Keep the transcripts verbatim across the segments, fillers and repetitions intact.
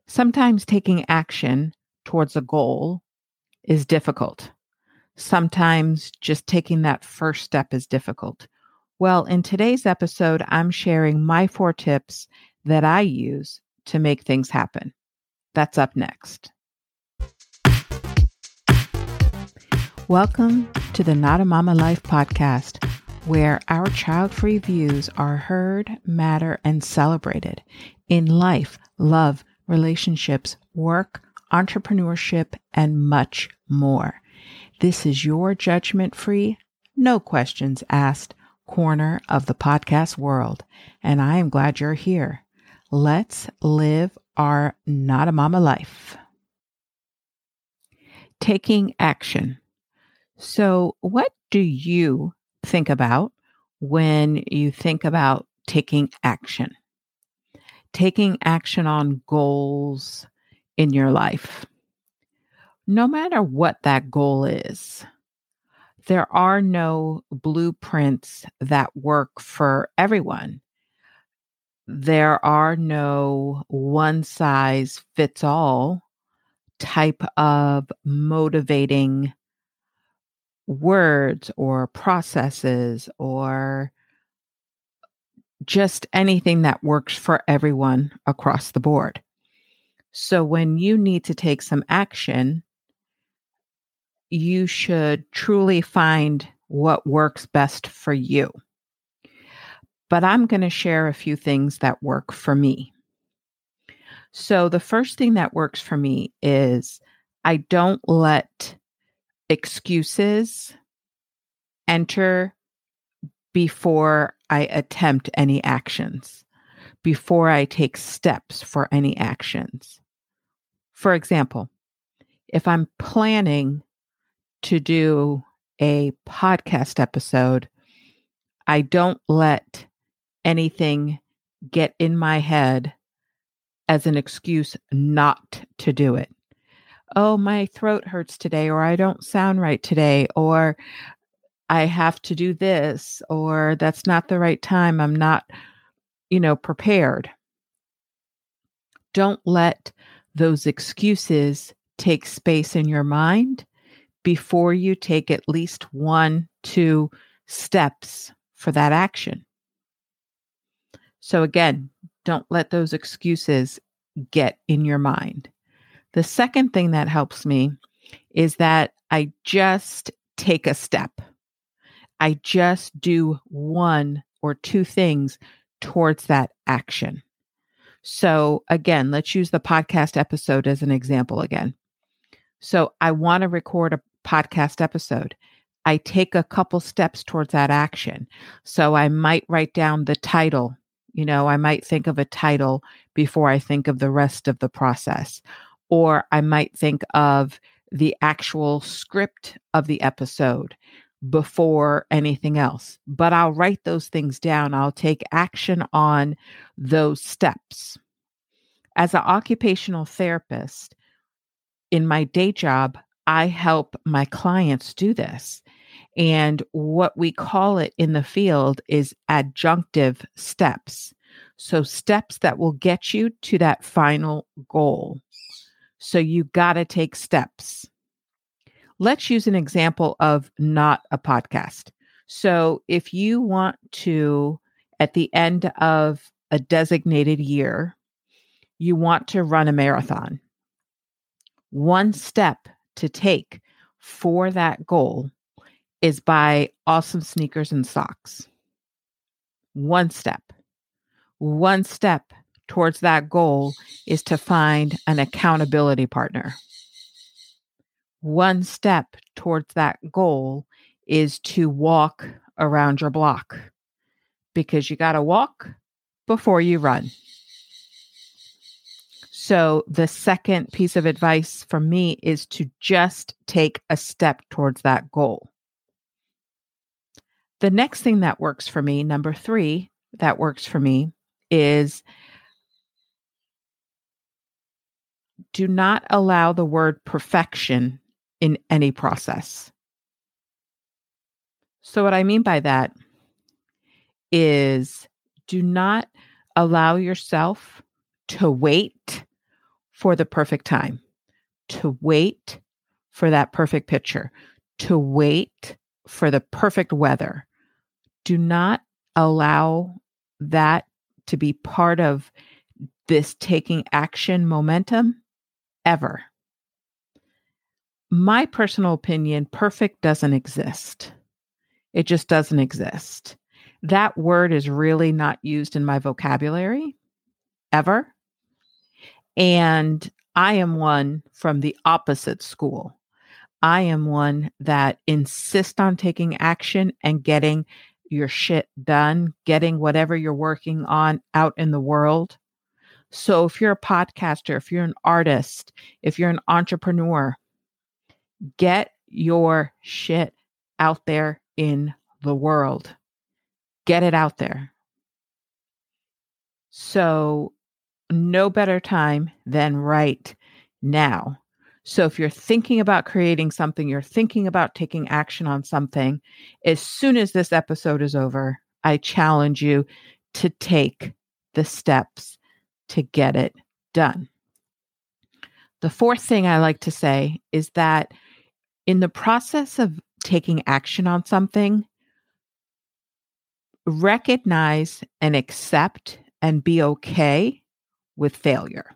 Sometimes taking action towards a goal is difficult. Sometimes just taking that first step is difficult. Well, in today's episode, I'm sharing my four tips that I use to make things happen. That's up next. Welcome to the Not a Mama Life podcast, where our child-free views are heard, matter, and celebrated in life, love, relationships, work, entrepreneurship, and much more. This is your judgment-free, no questions asked corner of the podcast world, and I am glad you're here. Let's live our Not a Mama life. Taking action. So, what do you think about when you think about taking action? Taking action on goals in your life. No matter what that goal is, there are no blueprints that work for everyone. There are no one size fits all type of motivating words or processes or just anything that works for everyone across the board. So when you need to take some action, you should truly find what works best for you. But I'm going to share a few things that work for me. So the first thing that works for me is I don't let excuses enter before I attempt any actions, before I take steps for any actions. For example, if I'm planning to do a podcast episode, I don't let anything get in my head as an excuse not to do it. Oh, my throat hurts today, or I don't sound right today, or I have to do this, or that's not the right time. I'm not, you know, prepared. Don't let those excuses take space in your mind before you take at least one, two steps for that action. So again, don't let those excuses get in your mind. The second thing that helps me is that I just take a step. I just do one or two things towards that action. So again, let's use the podcast episode as an example again. So I want to record a podcast episode. I take a couple steps towards that action. So I might write down the title. You know, I might think of a title before I think of the rest of the process. Or I might think of the actual script of the episode before anything else. But I'll write those things down. I'll take action on those steps. As an occupational therapist, in my day job, I help my clients do this. And what we call it in the field is adjunctive steps. So steps that will get you to that final goal. So you got to take steps. Let's use an example of not a podcast. So if you want to, at the end of a designated year, you want to run a marathon. One step to take for that goal is buy awesome sneakers and socks. One step. One step towards that goal is to find an accountability partner. One step towards that goal is to walk around your block, because you got to walk before you run. So the second piece of advice from me is to just take a step towards that goal. The next thing that works for me, number three, that works for me is do not allow the word perfection in any process. So what I mean by that is do not allow yourself to wait for the perfect time, to wait for that perfect picture, to wait for the perfect weather. Do not allow that to be part of this taking action momentum ever. My personal opinion, perfect doesn't exist. It just doesn't exist. That word is really not used in my vocabulary ever. And I am one from the opposite school. I am one that insists on taking action and getting your shit done, getting whatever you're working on out in the world. So if you're a podcaster, if you're an artist, if you're an entrepreneur, get your shit out there in the world. Get it out there. So no better time than right now. So if you're thinking about creating something, you're thinking about taking action on something, as soon as this episode is over, I challenge you to take the steps to get it done. The fourth thing I like to say is that in the process of taking action on something, recognize and accept and be okay with failure.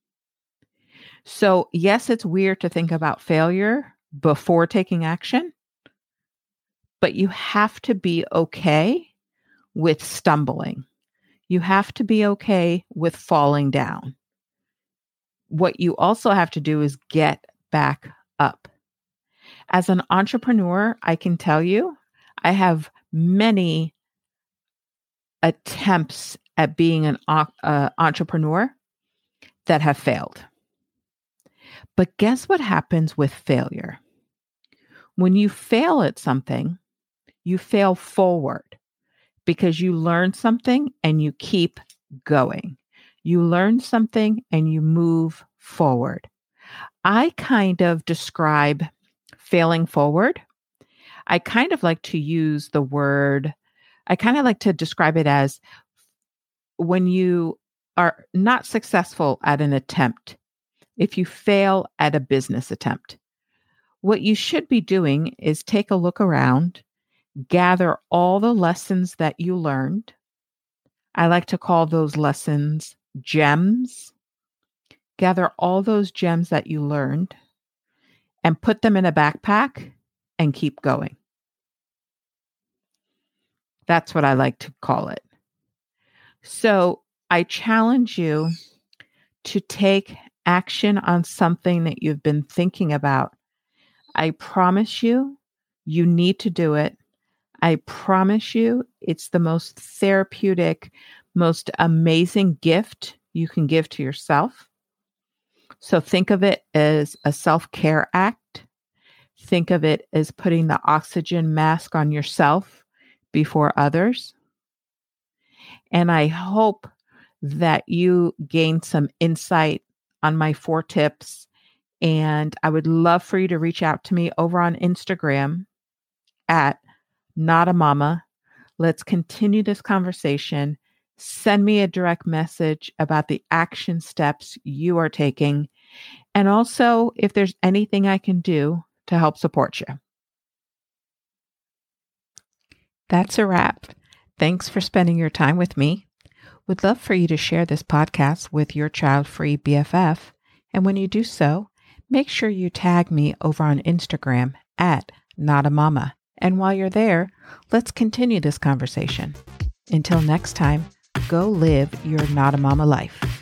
So yes, it's weird to think about failure before taking action, but you have to be okay with stumbling. You have to be okay with falling down. What you also have to do is get back up. As an entrepreneur, I can tell you, I have many attempts at being an uh, entrepreneur that have failed. But guess what happens with failure? When you fail at something, you fail forward because you learn something and you keep going. You learn something and you move forward. I kind of describe failing forward. I kind of like to use the word, I kind of like to describe it as when you are not successful at an attempt, if you fail at a business attempt, what you should be doing is take a look around, gather all the lessons that you learned. I like to call those lessons gems. Gather all those gems that you learned and put them in a backpack and keep going. That's what I like to call it. So I challenge you to take action on something that you've been thinking about. I promise you, you need to do it. I promise you, it's the most therapeutic, most amazing gift you can give to yourself. So think of it as a self-care act. Think of it as putting the oxygen mask on yourself before others. And I hope that you gain some insight on my four tips. And I would love for you to reach out to me over on Instagram at Not a Mama. Let's continue this conversation. Send me a direct message about the action steps you are taking. And also, if there's anything I can do to help support you. That's a wrap. Thanks for spending your time with me. Would love for you to share this podcast with your child-free B F F. And when you do so, make sure you tag me over on Instagram at Not a Mama. And while you're there, let's continue this conversation. Until next time, go live your Not a Mama life.